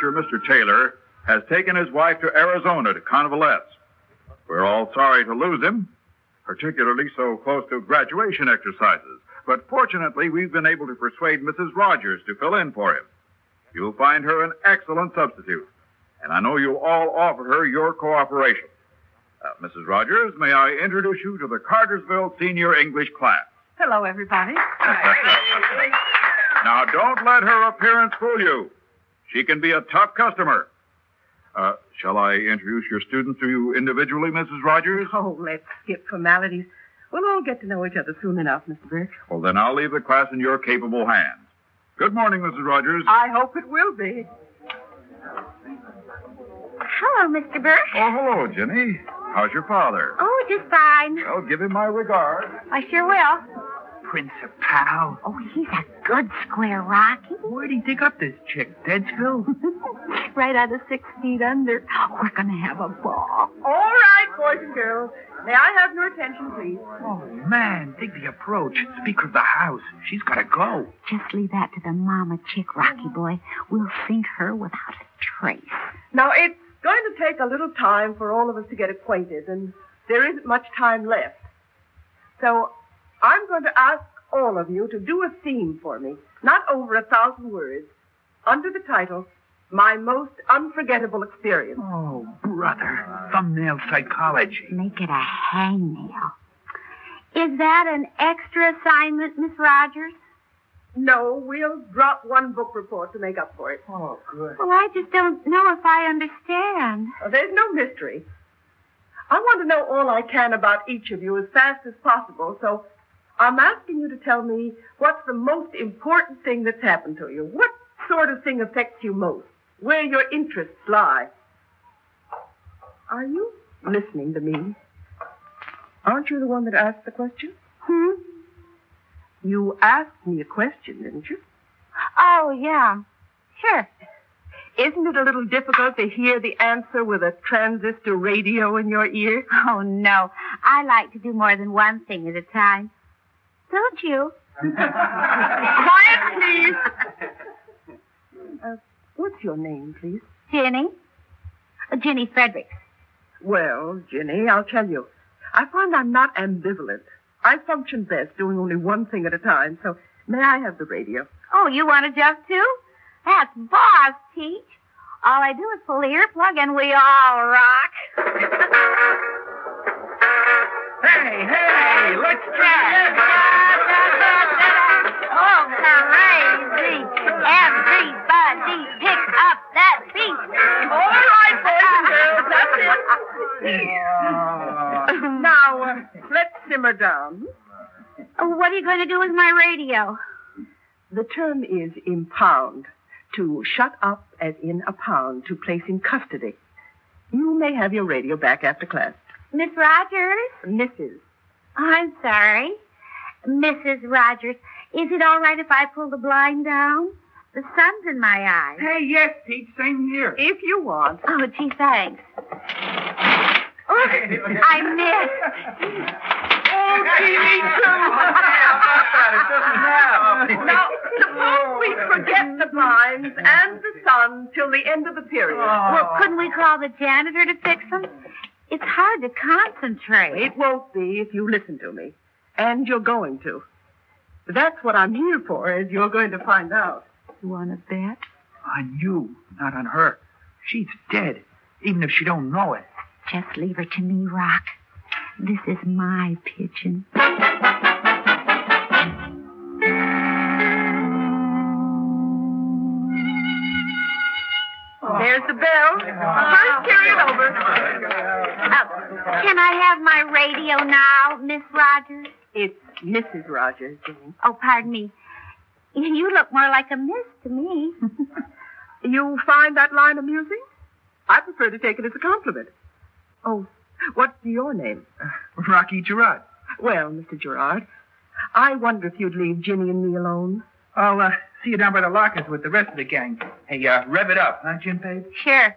teacher, Mr. Taylor, has taken his wife to Arizona to convalesce. We're all sorry to lose him, particularly so close to graduation exercises. But fortunately, we've been able to persuade Mrs. Rogers to fill in for him. You'll find her an excellent substitute, and I know you'll all offer her your cooperation. Mrs. Rogers, may I introduce you to the Cartersville Senior English class? Hello, everybody. Now, don't let her appearance fool you. She can be a tough customer. Shall I introduce your students to you individually, Mrs. Rogers? Oh, let's skip formalities. We'll all get to know each other soon enough, Mr. Burke. Well, then I'll leave the class in your capable hands. Good morning, Mrs. Rogers. I hope it will be. Hello, Mr. Burke. Oh, hello, Jenny. How's your father? Oh, just fine. Well, give him my regards. I sure will. Principal. Oh, he's a good square, Rocky. Where'd he dig up this chick? Deadsville? Right out of 6 feet under. We're going to have a ball. All right, boys and girls. May I have your attention, please? Oh, man, dig the approach. Speaker of the house. She's got to go. Just leave that to the mama chick, Rocky boy. We'll sink her without a trace. Now, it's going to take a little time for all of us to get acquainted, and there isn't much time left. So I'm going to ask all of you to do a theme for me, not over 1,000 words, under the title, My Most Unforgettable Experience. Oh, brother. Thumbnail psychology. Make it a hangnail. Is that an extra assignment, Miss Rogers? No, we'll drop one book report to make up for it. Oh, good. Well, I just don't know if I understand. There's no mystery. I want to know all I can about each of you as fast as possible, so I'm asking you to tell me what's the most important thing that's happened to you. What sort of thing affects you most? Where your interests lie. Are you listening to me? Aren't you the one that asked the question? You asked me a question, didn't you? Oh, yeah. Sure. Isn't it a little difficult to hear the answer with a transistor radio in your ear? Oh, no. I like to do more than one thing at a time. Don't you? Quiet, please. What's your name, please? Jenny. Jenny Fredericks. Well, Jenny, I'll tell you. I find I'm not ambivalent. I function best doing only one thing at a time, so may I have the radio? Oh, you want to jump too? That's boss, Teach. All I do is pull the earplug and we all rock. Hey, let's try. Oh, crazy. Everybody pick up that beat. All right, boys and girls, that's it. Now, let's simmer down. What are you going to do with my radio? The term is impound. To shut up as in a pound, to place in custody. You may have your radio back after class. Miss Rogers? Mrs. I'm sorry. Mrs. Rogers, is it all right if I pull the blind down? The sun's in my eyes. Hey, yes, Pete, same here. If you want. Oh, gee, thanks. Oh, I missed. Oh, gee, me too. It doesn't Now, suppose we forget the blinds and the sun till the end of the period. Well, couldn't we call the janitor to fix them? It's hard to concentrate. It won't be if you listen to me. And you're going to. That's what I'm here for, as you're going to find out. You want to bet? On you, not on her. She's dead, even if she don't know it. Just leave her to me, Rock. This is my pigeon. There's the bell. First period over. Can I have my radio now, Miss Rogers? It's Mrs. Rogers, Jane. Oh, pardon me. You look more like a miss to me. You find that line amusing? I prefer to take it as a compliment. Oh, what's your name? Rocky Gerard. Well, Mr. Gerard, I wonder if you'd leave Ginny and me alone. I'll see you down by the lockers with the rest of the gang. Hey, rev it up, huh, Jim Babe? Sure.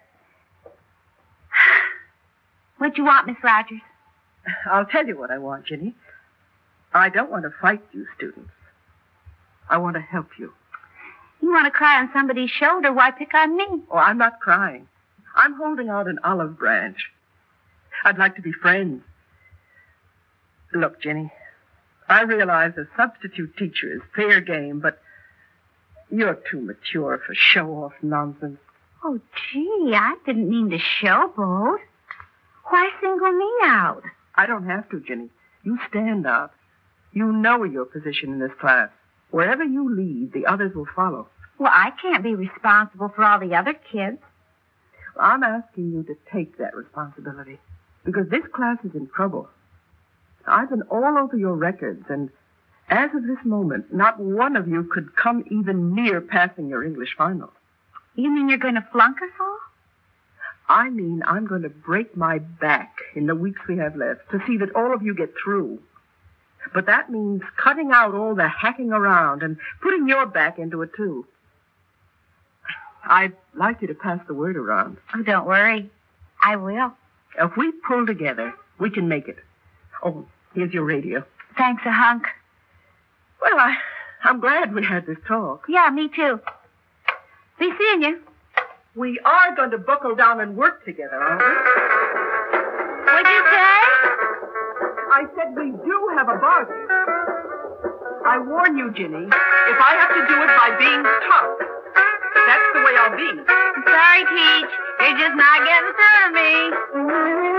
What you want, Miss Rogers? I'll tell you what I want, Ginny. I don't want to fight you students. I want to help you. You want to cry on somebody's shoulder, why pick on me? Oh, I'm not crying. I'm holding out an olive branch. I'd like to be friends. Look, Jenny, I realize a substitute teacher is fair game, but you're too mature for show-off nonsense. Oh, gee, I didn't mean to showboat. Why single me out? I don't have to, Jenny. You stand out. You know your position in this class. Wherever you lead, the others will follow. Well, I can't be responsible for all the other kids. Well, I'm asking you to take that responsibility, because this class is in trouble. I've been all over your records, and as of this moment, not one of you could come even near passing your English finals. You mean you're going to flunk us all? I mean, I'm going to break my back in the weeks we have left to see that all of you get through. But that means cutting out all the hacking around and putting your back into it, too. I'd like you to pass the word around. Oh, don't worry. I will. If we pull together, we can make it. Oh, here's your radio. Thanks a hunk. Well, I'm glad we had this talk. Yeah, me too. Be seeing you. We are going to buckle down and work together, aren't we? What'd you say? I said we do have a bargain. I warn you, Ginny, if I have to do it by being tough, that's the way I'll be. I'm sorry, Teach. You're just not getting through to me.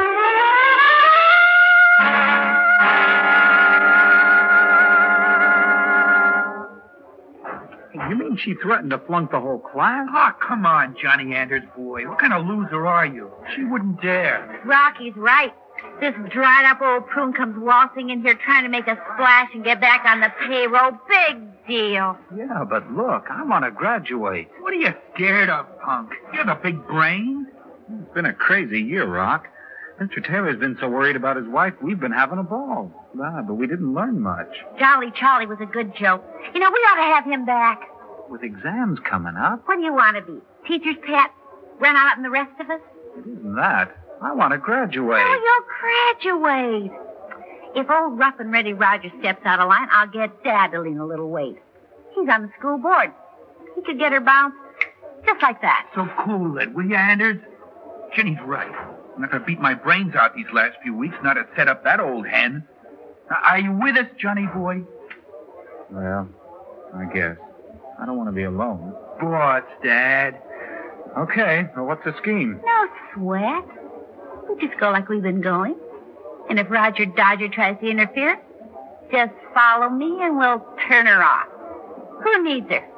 You mean she threatened to flunk the whole class? Oh, come on, Johnny Anders, boy. What kind of loser are you? She wouldn't dare. Rocky's right. This dried-up old prune comes waltzing in here trying to make a splash and get back on the payroll. Big deal. Yeah, but look, I want to graduate. What are you scared of, punk? You're the big brain. It's been a crazy year, Rock. Mr. Taylor's been so worried about his wife, we've been having a ball. But we didn't learn much. Jolly Charlie was a good joke. You know, we ought to have him back. With exams coming up? What do you want to be? Teacher's pet? Run out and the rest of us? It isn't that. I want to graduate. Oh, you'll graduate. If old rough and ready Roger steps out of line, I'll get Dad to lean a little weight. He's on the school board. He could get her bounced just like that. So cool it, will you, Anders? Jenny's right. I'm not going to beat my brains out these last few weeks, not to set up that old hen. Now, are you with us, Johnny boy? Well, I guess. I don't want to be alone. What, Dad? Okay, well, what's the scheme? No sweat. We just go like we've been going. And if Roger Dodger tries to interfere, just follow me and we'll turn her off. Who needs her?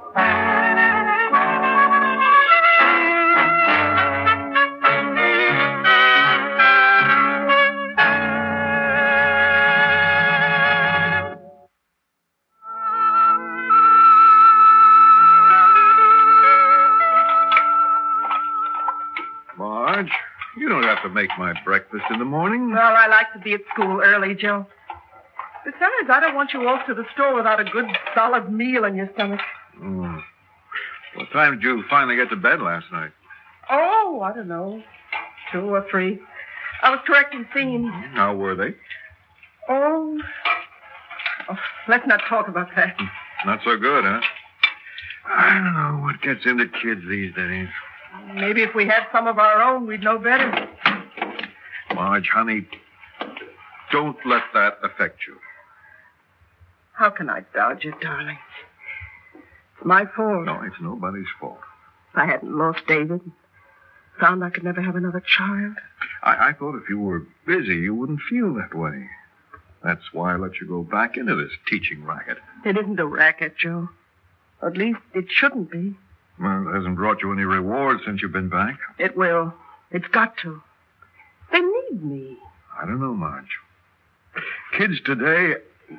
Marge, you don't have to make my breakfast in the morning. Well, I like to be at school early, Joe. Besides, I don't want you off to the store without a good, solid meal in your stomach. Oh. What time did you finally get to bed last night? Oh, I don't know. 2 or 3. I was correcting scenes. How were they? Oh, let's not talk about that. Not so good, huh? I don't know what gets into kids these days. Maybe if we had some of our own, we'd know better. Marge, honey, don't let that affect you. How can I dodge it, darling? It's my fault. No, it's nobody's fault. If I hadn't lost David, found I could never have another child. I thought if you were busy, you wouldn't feel that way. That's why I let you go back into this teaching racket. It isn't a racket, Joe. Or at least it shouldn't be. Well, it hasn't brought you any rewards since you've been back. It will. It's got to. They need me. I don't know, Marge. Kids today...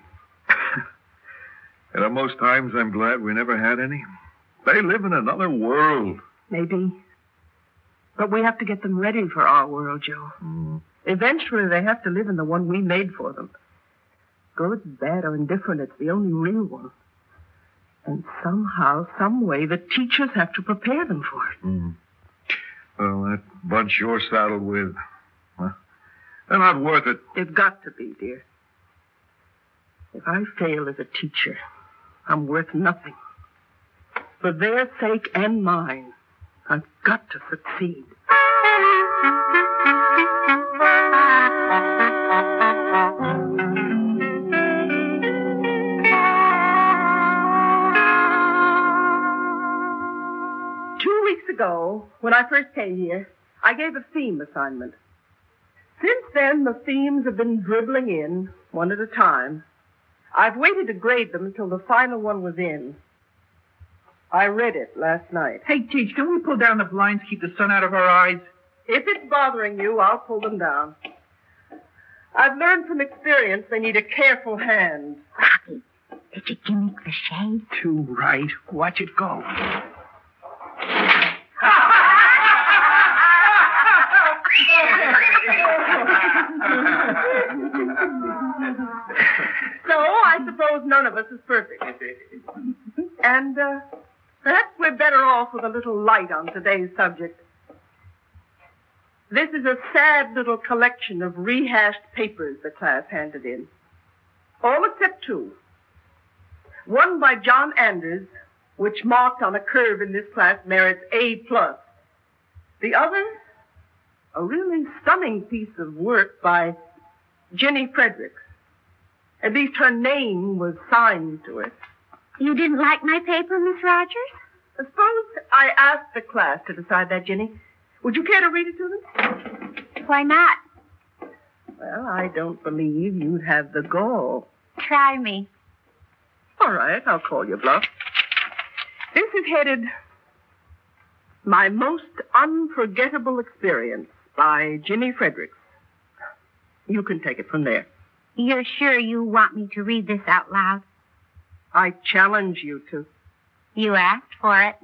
And at most times, I'm glad we never had any. They live in another world. Maybe. But we have to get them ready for our world, Joe. Eventually, they have to live in the one we made for them. Good, bad, or indifferent, it's the only real one. And somehow, some way, the teachers have to prepare them for it. Well, that bunch you're saddled with, well, they're not worth it. They've got to be, dear. If I fail as a teacher, I'm worth nothing. For their sake and mine, I've got to succeed. Ago, when I first came here, I gave a theme assignment. Since then, the themes have been dribbling in, one at a time. I've waited to grade them until the final one was in. I read it last night. Hey, Teach, can we pull down the blinds, keep the sun out of our eyes? If it's bothering you, I'll pull them down. I've learned from experience they need a careful hand. Rocky, did you gimmick the shade? Too right. Watch it go. So, I suppose none of us is perfect. And, perhaps we're better off with a little light on today's subject. This is a sad little collection of rehashed papers the class handed in. All except two. One by John Anders, which marked on a curve in this class merits A+. The other, a really stunning piece of work by Jenny Fredericks. At least her name was signed to it. You didn't like my paper, Miss Rogers? Suppose I asked the class to decide that, Jenny. Would you care to read it to them? Why not? Well, I don't believe you'd have the gall. Try me. All right, I'll call your bluff. This is headed, My Most Unforgettable Experience by Jenny Fredericks. You can take it from there. You're sure you want me to read this out loud? I challenge you to. You asked for it.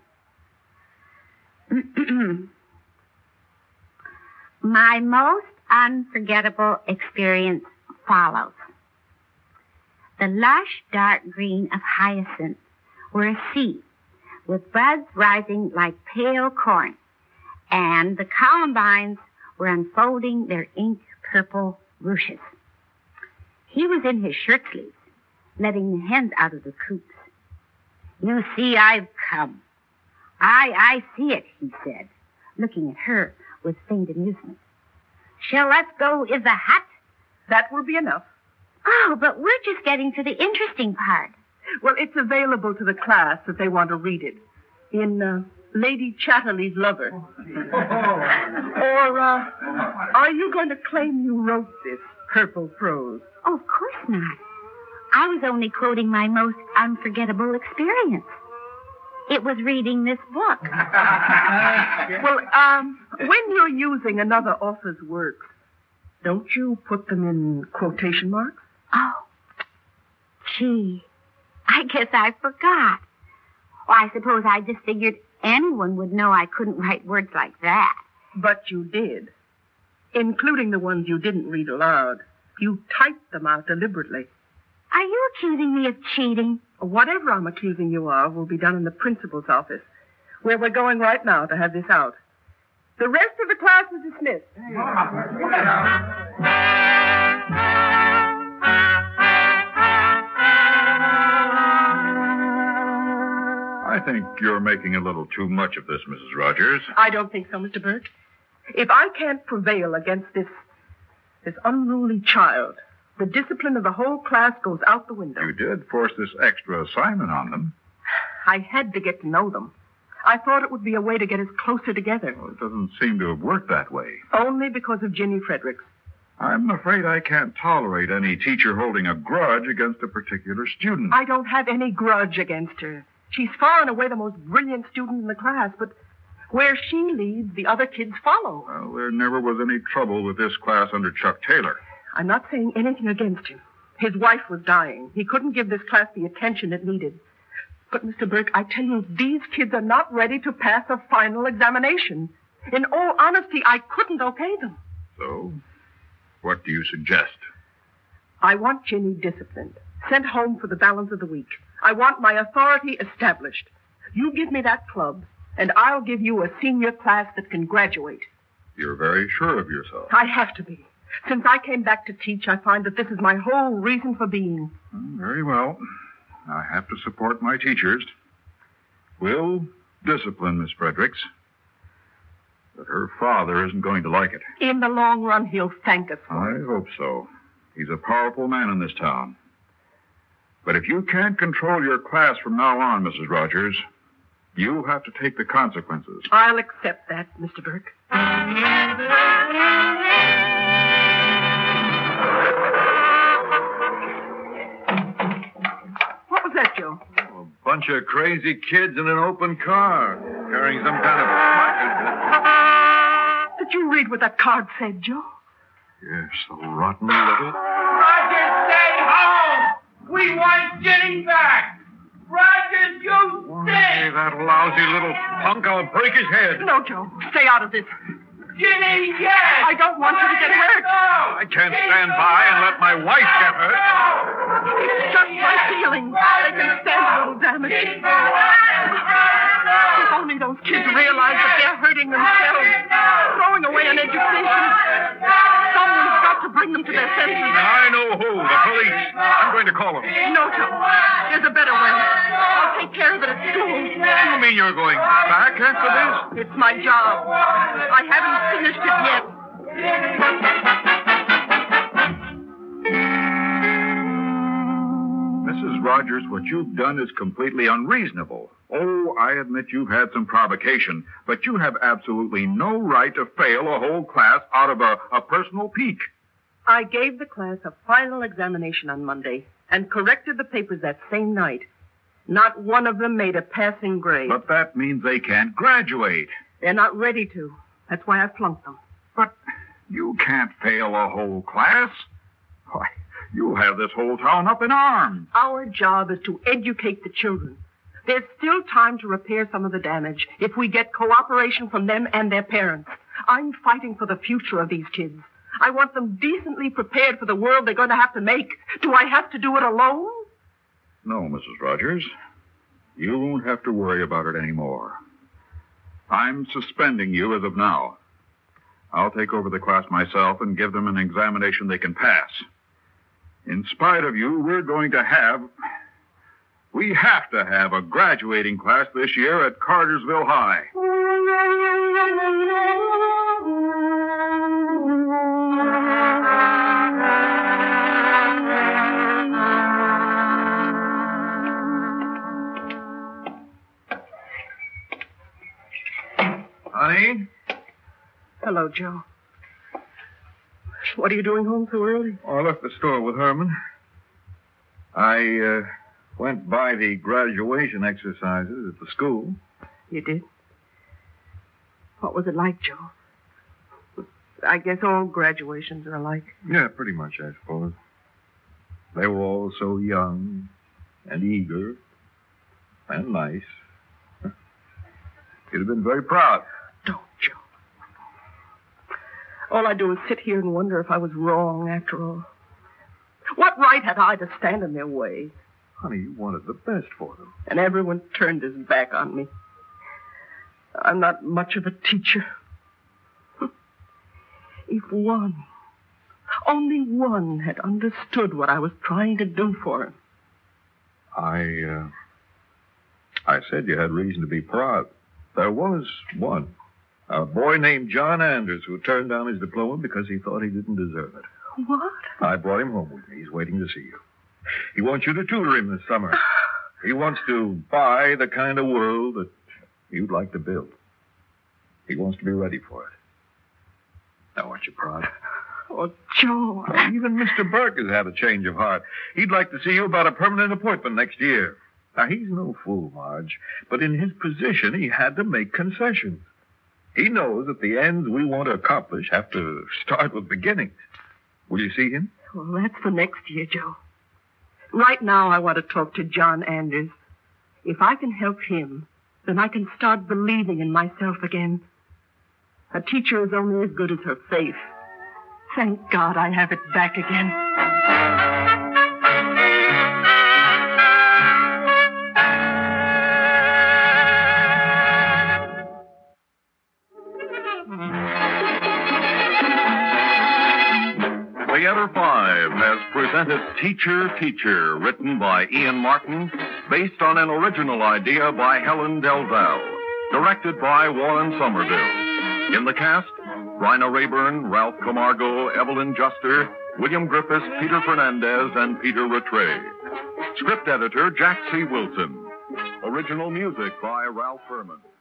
My most unforgettable experience follows. The lush dark green of hyacinths were a sea with buds rising like pale corn, and the columbines were unfolding their ink purple ruches. He was in his shirt sleeves, letting the hens out of the coops. You see, I've come. I see it, he said, looking at her with faint amusement. Shall let's go in the hut? That will be enough. Oh, but we're just getting to the interesting part. Well, it's available to the class if they want to read it. In Lady Chatterley's Lover. Or, are you going to claim you wrote this purple prose? Oh, of course not. I was only quoting my most unforgettable experience. It was reading this book. Well, when you're using another author's works, don't you put them in quotation marks? Oh, gee, I guess I forgot. Well, I suppose I just figured anyone would know I couldn't write words like that. But you did, including the ones you didn't read aloud. You typed them out deliberately. Are you accusing me of cheating? Whatever I'm accusing you of will be done in the principal's office, where we're going right now to have this out. The rest of the class is dismissed. I think you're making a little too much of this, Mrs. Rogers. I don't think so, Mr. Burke. If I can't prevail against this unruly child, the discipline of the whole class goes out the window. You did force this extra assignment on them. I had to get to know them. I thought it would be a way to get us closer together. Well, it doesn't seem to have worked that way. Only because of Jenny Fredericks. I'm afraid I can't tolerate any teacher holding a grudge against a particular student. I don't have any grudge against her. She's far and away the most brilliant student in the class, but where she leads, the other kids follow. Well, there never was any trouble with this class under Chuck Taylor. I'm not saying anything against him. His wife was dying. He couldn't give this class the attention it needed. But, Mr. Burke, I tell you, these kids are not ready to pass a final examination. In all honesty, I couldn't okay them. So, what do you suggest? I want Jenny disciplined, sent home for the balance of the week. I want my authority established. You give me that club, and I'll give you a senior class that can graduate. You're very sure of yourself. I have to be. Since I came back to teach, I find that this is my whole reason for being. Very well. I have to support my teachers. We'll discipline Miss Fredericks. But her father isn't going to like it. In the long run, he'll thank us for it. I hope so. He's a powerful man in this town. But if you can't control your class from now on, Mrs. Rogers, you'll have to take the consequences. I'll accept that, Mr. Burke. What was that, Joe? A bunch of crazy kids in an open car, carrying some kind of placard. Did you read what that card said, Joe? Yes, the rotten little... Rogers, stay home! We want Ginny back! Rogers, you Hey, that lousy little punk, I'll break his head. No, Joe. Stay out of this. Ginny, yes! I don't want you to get hurt. I can't stand by and let my wife get hurt. It's just my feelings. They can stand a little damage. If only those kids realize that they're hurting themselves, throwing away an education. Someone's got to bring them to their senses. I know who, the police. I'm going to call them. No, Joe. There's a better way. I'll take care of it at school. You mean you're going back after this? It's my job. I haven't finished it yet. Mrs. Rogers, what you've done is completely unreasonable. Oh, I admit you've had some provocation, but you have absolutely no right to fail a whole class out of a personal pique. I gave the class a final examination on Monday and corrected the papers that same night. Not one of them made a passing grade. But that means they can't graduate. They're not ready to. That's why I flunked them. But you can't fail a whole class. Why, you'll have this whole town up in arms. Our job is to educate the children. There's still time to repair some of the damage if we get cooperation from them and their parents. I'm fighting for the future of these kids. I want them decently prepared for the world they're going to have to make. Do I have to do it alone? No, Mrs. Rogers. You won't have to worry about it anymore. I'm suspending you as of now. I'll take over the class myself and give them an examination they can pass. In spite of you, we have to have a graduating class this year at Cartersville High. Honey? Hello, Joe. What are you doing home so early? Oh, I left the store with Herman. I went by the graduation exercises at the school. You did? What was it like, Joe? I guess all graduations are alike. Yeah, pretty much, I suppose. They were all so young and eager and nice. You'd have been very proud. Don't, Joe. All I do is sit here and wonder if I was wrong after all. What right had I to stand in their way? Honey, you wanted the best for them. And everyone turned his back on me. I'm not much of a teacher. If one, only one, had understood what I was trying to do for him. I said you had reason to be proud. There was one. A boy named John Anders who turned down his diploma because he thought he didn't deserve it. What? I brought him home with me. He's waiting to see you. He wants you to tutor him this summer. He wants to buy the kind of world that you'd like to build. He wants to be ready for it. Now, aren't you proud? Oh, Joe. Even Mr. Burke has had a change of heart. He'd like to see you about a permanent appointment next year. Now, he's no fool, Marge, but in his position, he had to make concessions. He knows that the ends we want to accomplish have to start with beginnings. Will you see him? Well, that's for next year, Joe. Right now, I want to talk to John Anders. If I can help him, then I can start believing in myself again. A teacher is only as good as her faith. Thank God I have it back again. Theater 5 has presented presented Teacher, Teacher, written by Ian Martin, based on an original idea by Helen Delval, directed by Warren Somerville. In the cast, Bryna Rayburn, Ralph Camargo, Evelyn Juster, William Griffiths, Peter Fernandez, and Peter Rattray. Script editor, Jack C. Wilson. Original music by Ralph Furman.